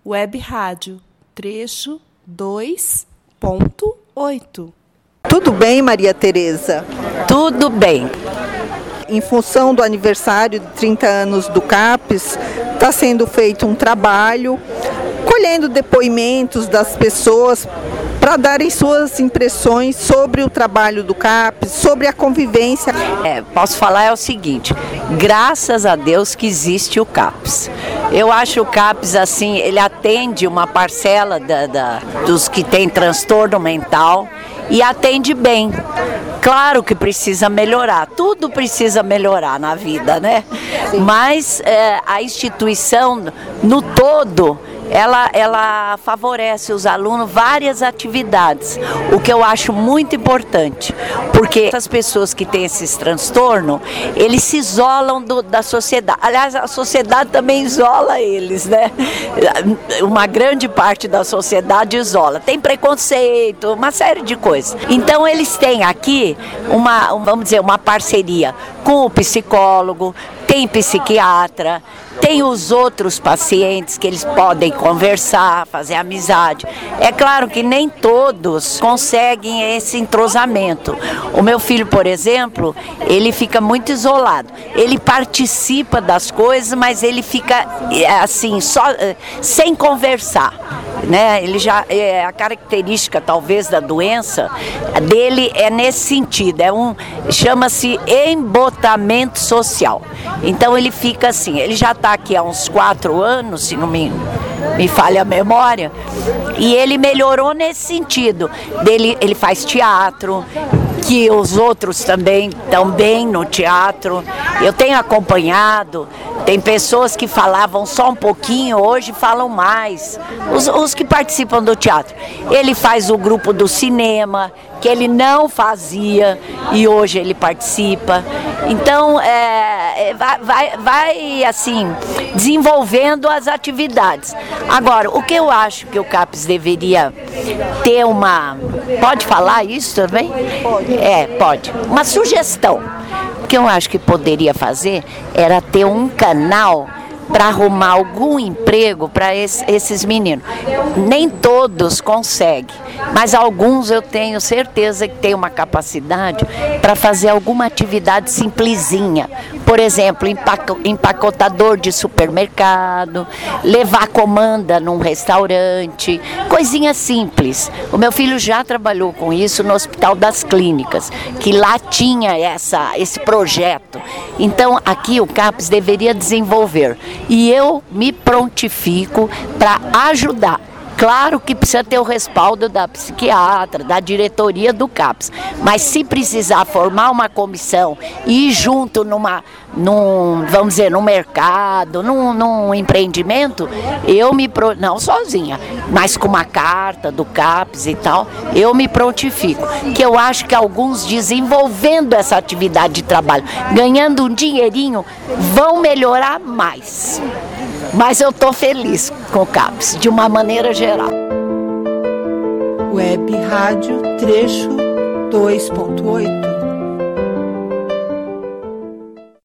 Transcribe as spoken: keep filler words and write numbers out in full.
Web Rádio, trecho dois ponto oito. Tudo bem, Maria Tereza? Tudo bem. Em função do aniversário de trinta anos do CAPES, está sendo feito um trabalho, colhendo depoimentos das pessoas para darem suas impressões sobre o trabalho do CAPES, sobre a convivência. É, posso falar é o seguinte, graças a Deus que existe o CAPES. Eu acho o CAPES, assim, ele atende uma parcela da, da, dos que têm transtorno mental e atende bem. Claro que precisa melhorar, tudo precisa melhorar na vida, né? Sim. Mas é, a instituição, no todo, ela, ela favorece os alunos várias atividades, o que eu acho muito importante, porque essas pessoas que têm esses transtornos, eles se isolam do, da sociedade. Aliás, a sociedade também isola eles, né? Uma grande parte da sociedade isola. Tem preconceito, uma série de coisas. Então, eles têm aqui uma, vamos dizer, uma parceria com o psicólogo, tem psiquiatra, tem os outros pacientes que eles podem conversar, fazer amizade. É claro que nem todos conseguem esse entrosamento. O meu filho, por exemplo, ele fica muito isolado. Ele participa das coisas, mas ele fica assim, só, sem conversar. Né? Ele já, é, a característica talvez da doença dele é nesse sentido, é um, chama-se embotamento social. Então ele fica assim, ele já está aqui há uns quatro anos, se não me, me falha a memória, e ele melhorou nesse sentido, dele, ele faz teatro, que os outros também estão bem no teatro. Eu tenho acompanhado, tem pessoas que falavam só um pouquinho, hoje falam mais, os, os que participam do teatro. Ele faz o grupo do cinema, que ele não fazia e hoje ele participa. Então, é, vai, vai, vai assim, desenvolvendo as atividades. Agora, o que eu acho que o CAPES deveria ter uma... Pode falar isso também? Pode. É, pode. Uma sugestão. O que eu acho que poderia fazer era ter um canal para arrumar algum emprego para esse, esses meninos. Nem todos conseguem, mas alguns eu tenho certeza que têm uma capacidade para fazer alguma atividade simplesinha. Por exemplo, empacotador de supermercado, levar comanda num restaurante, coisinha simples. O meu filho já trabalhou com isso no Hospital das Clínicas, que lá tinha essa, esse projeto. Então, aqui o CAPES deveria desenvolver. E eu me prontifico para ajudar. Claro que precisa ter o respaldo da psiquiatra, da diretoria do CAPES, mas se precisar formar uma comissão e ir junto numa, num, vamos dizer, num mercado, num, num empreendimento, eu me, não sozinha, mas com uma carta do CAPES e tal, eu me prontifico, que eu acho que alguns desenvolvendo essa atividade de trabalho, ganhando um dinheirinho, vão melhorar mais. Mas eu estou feliz com o CAPES, de uma maneira geral. Web Rádio, trecho dois ponto oito.